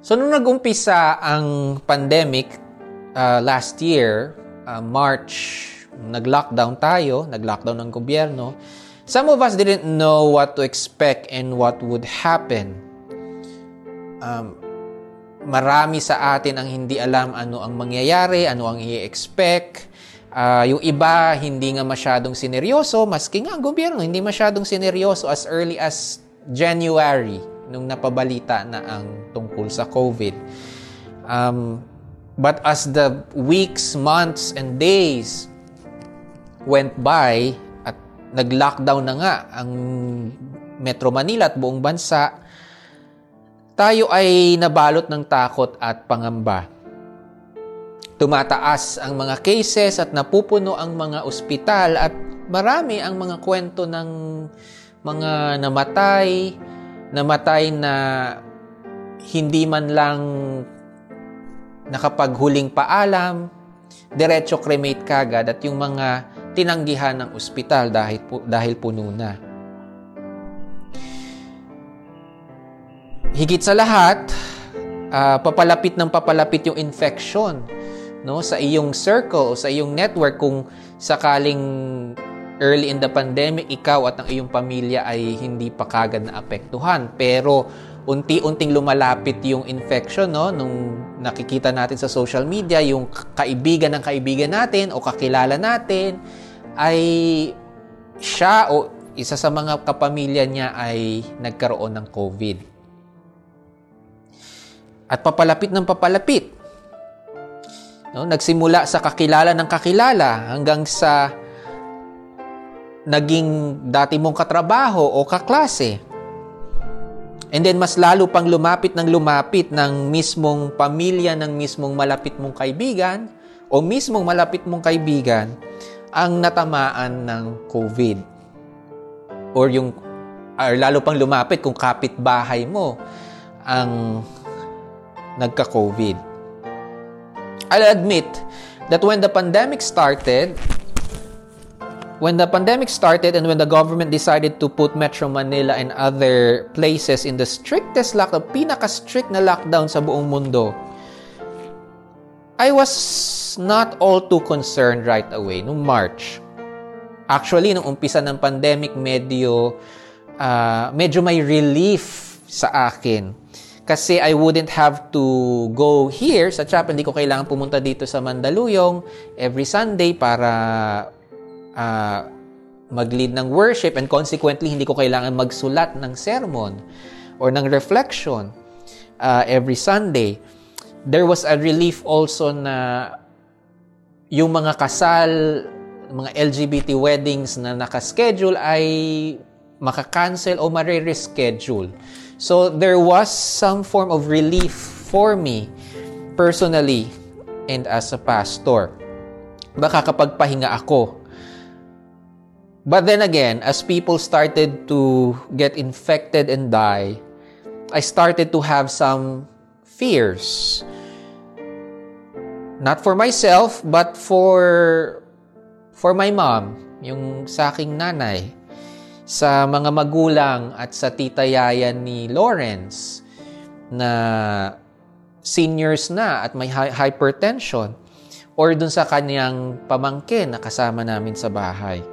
So, nung nag-umpisa ang pandemic last year, March, nag-lockdown tayo, nag-lockdown ng gobyerno, some of us didn't know what to expect and what would happen. Marami sa atin ang hindi alam ano ang mangyayari, ano ang i-expect. Yung iba, hindi nga masyadong sineryoso, maski nga ang gobyerno, hindi masyadong sineryoso as early as January, nung napabalita na ang tungkol sa COVID. But as the weeks, months, and days went by at nag-lockdown na nga ang Metro Manila at buong bansa, tayo ay nabalot ng takot at pangamba. Tumataas ang mga cases at napupuno ang mga ospital at marami ang mga kwento ng mga namatay na hindi man lang nakapaghuling paalam, diretso cremate kagad, at yung mga tinanggihan ng ospital dahil puno na. Higit sa lahat, papalapit yung infection, no, sa iyong circle o sa iyong network. Kung sakaling early in the pandemic, ikaw at ang iyong pamilya ay hindi pa kagad na apektuhan. Pero unti-unting lumalapit yung infection, no? Nung nakikita natin sa social media, yung kaibigan ng kaibigan natin o kakilala natin ay siya o isa sa mga kapamilya niya ay nagkaroon ng COVID. At papalapit ng papalapit. No? Nagsimula sa kakilala ng kakilala hanggang sa naging dati mong katrabaho o kaklase. And then mas lalo pang lumapit ng mismong pamilya ng mismong malapit mong kaibigan o mismong malapit mong kaibigan ang natamaan ng COVID. Or lalo pang lumapit kung kapitbahay mo ang nagka-COVID. I'll admit that when the pandemic started and when the government decided to put Metro Manila and other places in the strictest lockdown, pinaka-strict na lockdown sa buong mundo, I was not all too concerned right away nung March. Actually, nung umpisa ng pandemic, medyo may relief sa akin. Kasi I wouldn't have to go here sa chapel. Hindi ko kailangan pumunta dito sa Mandaluyong every Sunday para mag-lead ng worship, and consequently, hindi ko kailangan magsulat ng sermon or ng reflection every Sunday. There was a relief also na yung mga kasal, mga LGBT weddings na nakaschedule ay maka-cancel o mare-reschedule. So, there was some form of relief for me personally and as a pastor. Baka kapagpahinga ako. But then again, as people started to get infected and die, I started to have some fears. Not for myself, but for my mom, yung sa aking nanay, sa mga magulang at sa tita yaya ni Lawrence na seniors na at may hypertension, or dun sa kanyang pamangkin na kasama namin sa bahay.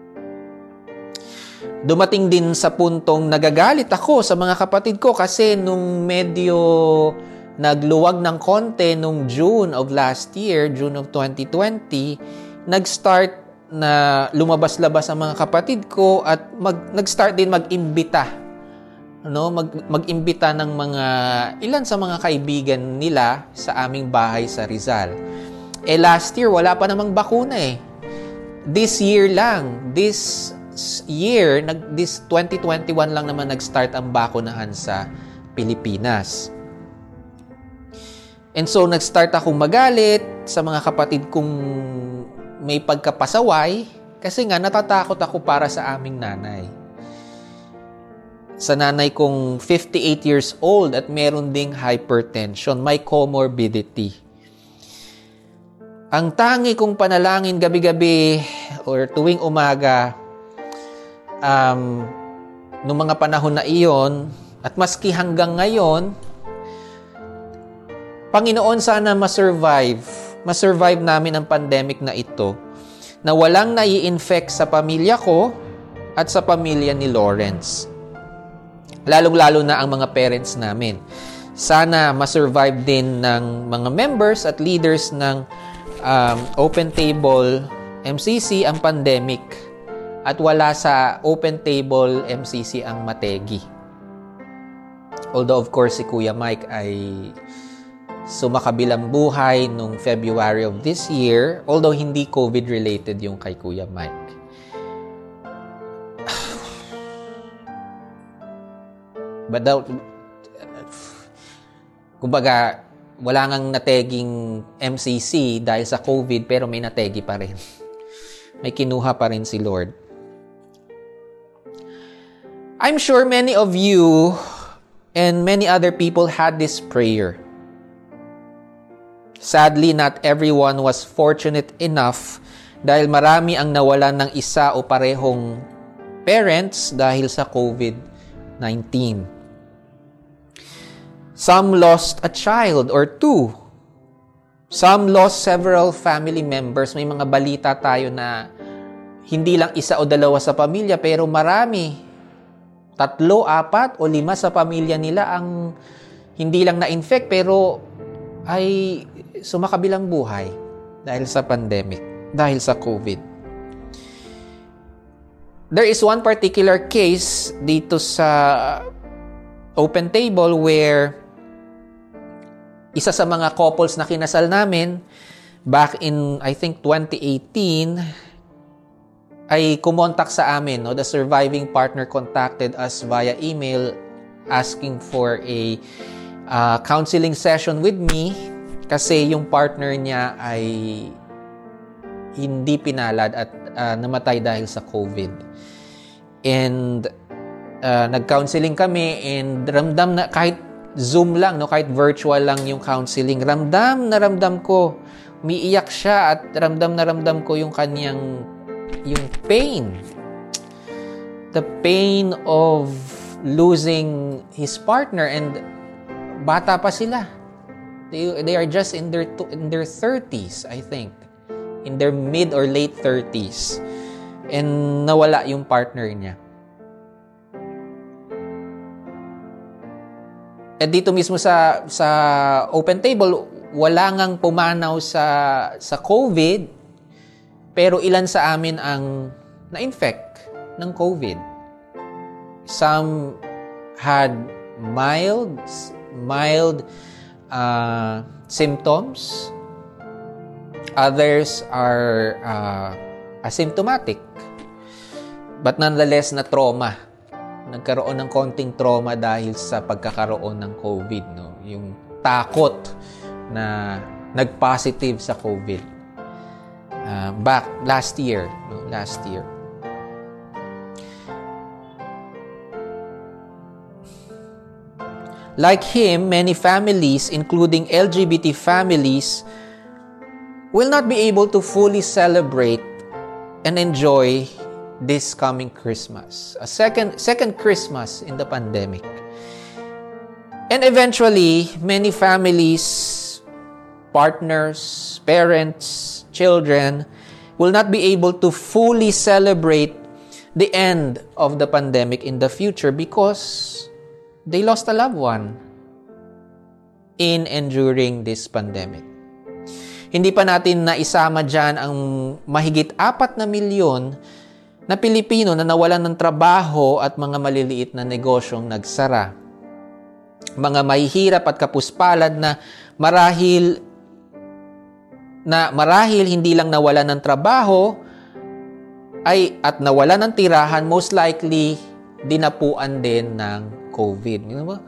Dumating din sa puntong nagagalit ako sa mga kapatid ko kasi nung medyo nagluwag ng konti nung June of last year, June of 2020, nag-start na lumabas-labas ang mga kapatid ko at nag-start din mag-imbita. Mag-imbita ng ilan sa mga kaibigan nila sa aming bahay sa Rizal. Last year, wala pa namang bakuna eh. This year 2021 lang naman nag-start ang bakunahan sa Pilipinas. And so, nag-start akong magalit sa mga kapatid kong may pagkapasaway kasi nga natatakot ako para sa aming nanay. Sa nanay kong 58 years old at meron ding hypertension, may comorbidity. Ang tangi kong panalangin gabi-gabi or tuwing umaga, nung mga panahon na iyon, at maski hanggang ngayon, Panginoon, sana ma-survive namin ang pandemic na ito, na walang nai-infect sa pamilya ko at sa pamilya ni Lawrence. Lalong-lalo na ang mga parents namin. Sana ma-survive din ng mga members at leaders ng Open Table MCC ang pandemic at wala sa Open Table MCC ang mategi. Although of course si Kuya Mike ay sumakabilang buhay nung February of this year, although hindi COVID-related yung kay Kuya Mike. But kumbaga, wala ngang nateging MCC dahil sa COVID, pero may nategi pa rin. May kinuha pa rin si Lord. I'm sure many of you and many other people had this prayer. Sadly, not everyone was fortunate enough dahil marami ang nawalan ng isa o parehong parents dahil sa COVID-19. Some lost a child or two. Some lost several family members. May mga balita tayo na hindi lang isa o dalawa sa pamilya, pero marami. 3, 4 o 5 sa pamilya nila ang hindi lang na-infect, pero ay sumakabilang buhay dahil sa pandemic, dahil sa COVID. There is one particular case dito sa Open Table where isa sa mga couples na kinasal namin back in, I think, 2018, ay kumontak sa amin. No? The surviving partner contacted us via email asking for a counseling session with me kasi yung partner niya ay hindi pinalad at namatay dahil sa COVID. And nag-counseling kami and ramdam na kahit Zoom lang, no, kahit virtual lang yung counseling, ramdam na ramdam ko, umiiyak siya at ramdam na ramdam ko yung kanyang yung pain. The pain of losing his partner, and bata pa sila. They are just in their 30s, I think. In their mid or late 30s. And nawala yung partner niya. At dito mismo sa Open Table, wala ngang pumanaw sa COVID, pero ilan sa amin ang na-infect ng COVID. Some had mild symptoms. Others are asymptomatic. But nonetheless, na trauma. Nagkaroon ng konting trauma dahil sa pagkakaroon ng COVID. No? Yung takot na nag-positive sa COVID. Back last year. No? Last year. Like him, many families, including LGBT families, will not be able to fully celebrate and enjoy this coming Christmas. A second Christmas in the pandemic. And eventually, many families, partners, parents, children will not be able to fully celebrate the end of the pandemic in the future because they lost a loved one in and during this pandemic. Hindi pa natin naisama dyan ang mahigit 4 na milyon na Pilipino na nawalan ng trabaho at mga maliliit na negosyong nagsara. Mga mahihirap at kapuspalad na marahil hindi lang nawalan ng trabaho at nawalan ng tirahan, most likely dinapuan din ng COVID.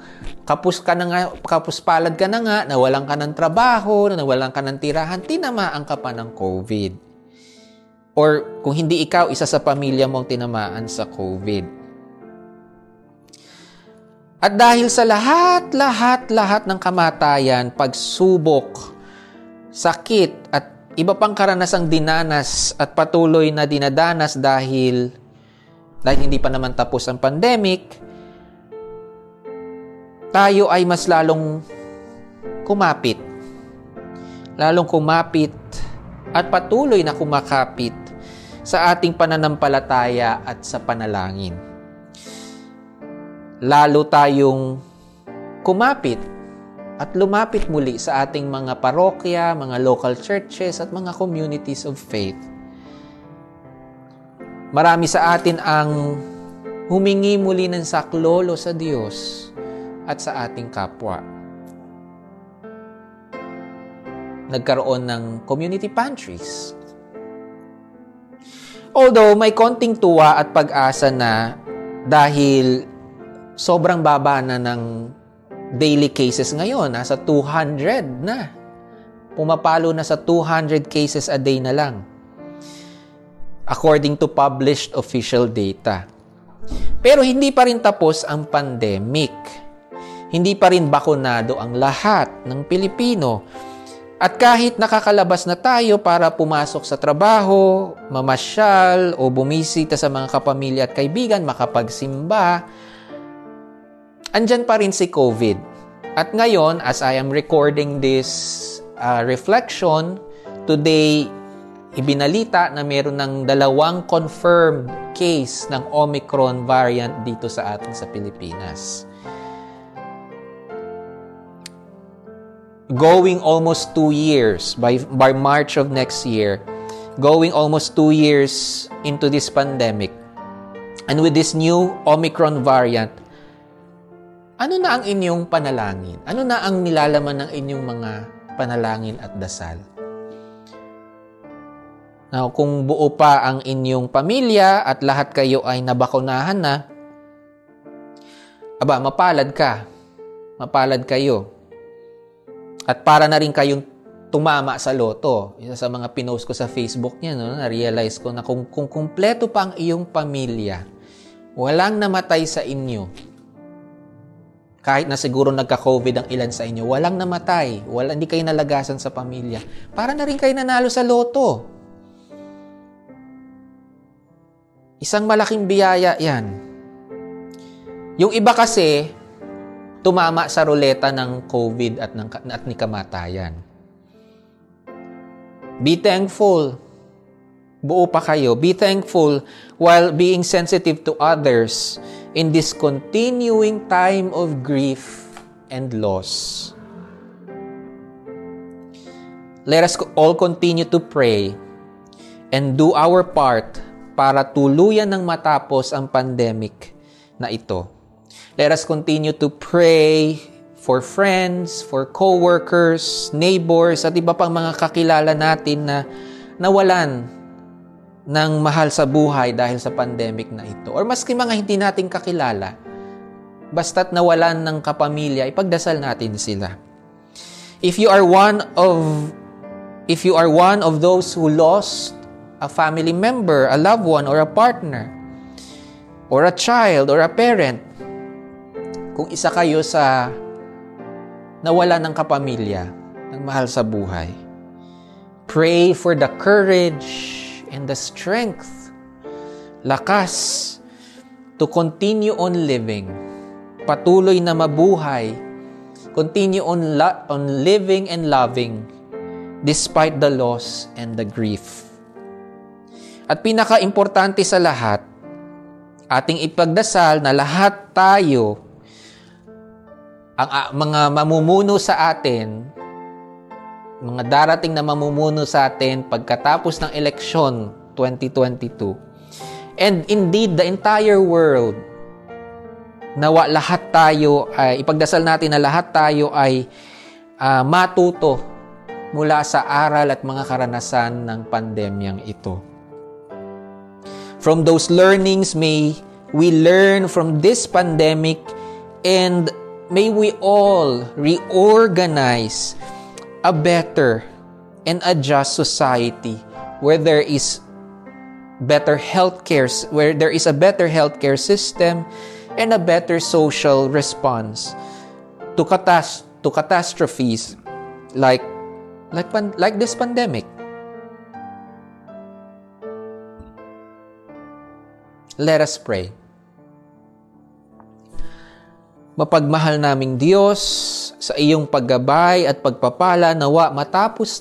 Kapuspalad ka na nga, nawalan ka ng trabaho, nawalan ka ng tirahan, tinamaan ka pa ng COVID. Or kung hindi ikaw, isa sa pamilya mong tinamaan sa COVID. At dahil sa lahat ng kamatayan, pagsubok, sakit, at iba pang karanasang dinanas at patuloy na dinadanas dahil hindi pa naman tapos ang pandemic, tayo ay mas lalong kumapit lalong kumapit at patuloy na kumakapit sa ating pananampalataya at sa panalangin. Lalo tayong kumapit at lumapit muli sa ating mga parokya, mga local churches at mga communities of faith. Marami sa atin ang humingi muli ng saklolo sa Diyos at sa ating kapwa. Nagkaroon ng community pantries. Although may konting tuwa at pag-asa na dahil sobrang baba na ng daily cases ngayon, nasa 200 na. Pumapalo na sa 200 cases a day na lang, according to published official data. Pero hindi pa rin tapos ang pandemic. Hindi pa rin bakunado ang lahat ng Pilipino. At kahit nakakalabas na tayo para pumasok sa trabaho, mamasyal o bumisita sa mga kapamilya at kaibigan, makapagsimba, andyan pa rin si COVID. At ngayon, as I am recording this reflection, today, ibinalita na meron ng 2 confirmed case ng Omicron variant dito sa atin sa Pilipinas. Going almost 2 years, by March of next year, going almost 2 years into this pandemic, and with this new Omicron variant, ano na ang inyong panalangin? Ano na ang nilalaman ng inyong mga panalangin at dasal? Now, kung buo pa ang inyong pamilya at lahat kayo ay nabakunahan na, mapalad ka. Mapalad kayo. At para na rin kayong tumama sa loto. Isa sa mga pinost ko sa Facebook niya, na-realize ko na kung kumpleto pa ang iyong pamilya, walang namatay sa inyo. Kahit na siguro nagka-COVID ang ilan sa inyo, walang namatay. Hindi kayo nalagasan sa pamilya. Para na rin kayo nanalo sa loto. Isang malaking biyaya yan. Yung iba kasi, tumama sa ruleta ng COVID at ni kamatayan. Be thankful. Buo pa kayo. Be thankful while being sensitive to others in this continuing time of grief and loss. Let us all continue to pray and do our part para tuluyan ng matapos ang pandemic na ito. Let us continue to pray for friends, for co-workers, neighbors, at iba pang mga kakilala natin na nawalan ng mahal sa buhay dahil sa pandemic na ito. Or maski mga hindi nating kakilala, basta't nawalan ng kapamilya, ipagdasal natin sila. If you are one of those who lost a family member, a loved one, or a partner, or a child, or a parent, kung isa kayo sa nawala ng kapamilya, ng mahal sa buhay, pray for the courage and the strength, lakas, to continue on living, patuloy na mabuhay, continue on living and loving, despite the loss and the grief. At pinaka-importante sa lahat, ating ipagdasal na lahat tayo, ang mga mamumuno sa atin, mga darating na mamumuno sa atin pagkatapos ng eleksyon 2022, and indeed the entire world, nawa lahat tayo ay ipagdasal natin na lahat tayo ay matuto mula sa aral at mga karanasan ng pandemyang ito. From those learnings, may we learn from this pandemic, and may we all reorganize a better and a just society where there is better healthcare, where there is a better healthcare system and a better social response to catastrophes like this pandemic. Let us pray. Mapagmahal naming Diyos, sa iyong paggabay at pagpapala, nawa matapos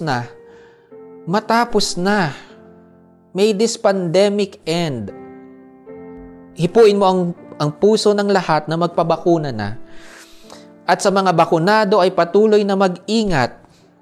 na. May this pandemic end. Hipuin mo ang puso ng lahat na magpabakuna na. At sa mga bakunado ay patuloy na mag-ingat.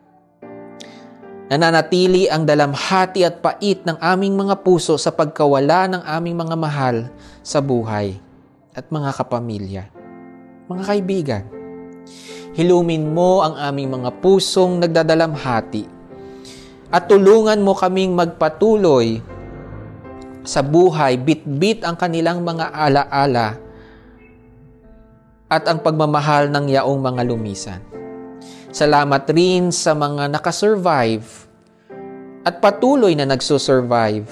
Nananatili ang dalamhati at pait ng aming mga puso sa pagkawala ng aming mga mahal sa buhay at mga kapamilya. Mga kaibigan, hilumin mo ang aming mga pusong nagdadalamhati at tulungan mo kaming magpatuloy sa buhay, bitbit ang kanilang mga alaala at ang pagmamahal ng yaong mga lumisan. Salamat rin sa mga nakasurvive at patuloy na nagsusurvive.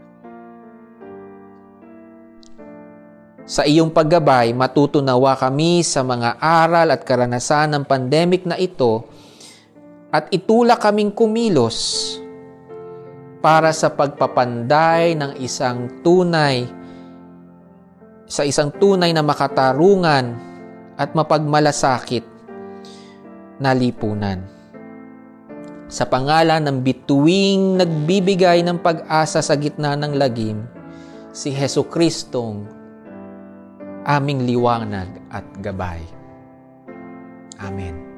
Sa iyong paggabay, matutunawa kami sa mga aral at karanasan ng pandemic na ito at itulak kaming kumilos para sa pagpapanday ng isang tunay na makatarungan at mapagmalasakit na lipunan. Sa pangalan ng bituing nagbibigay ng pag-asa sa gitna ng lagim, si Jesucristong aming liwanag at gabay. Amen.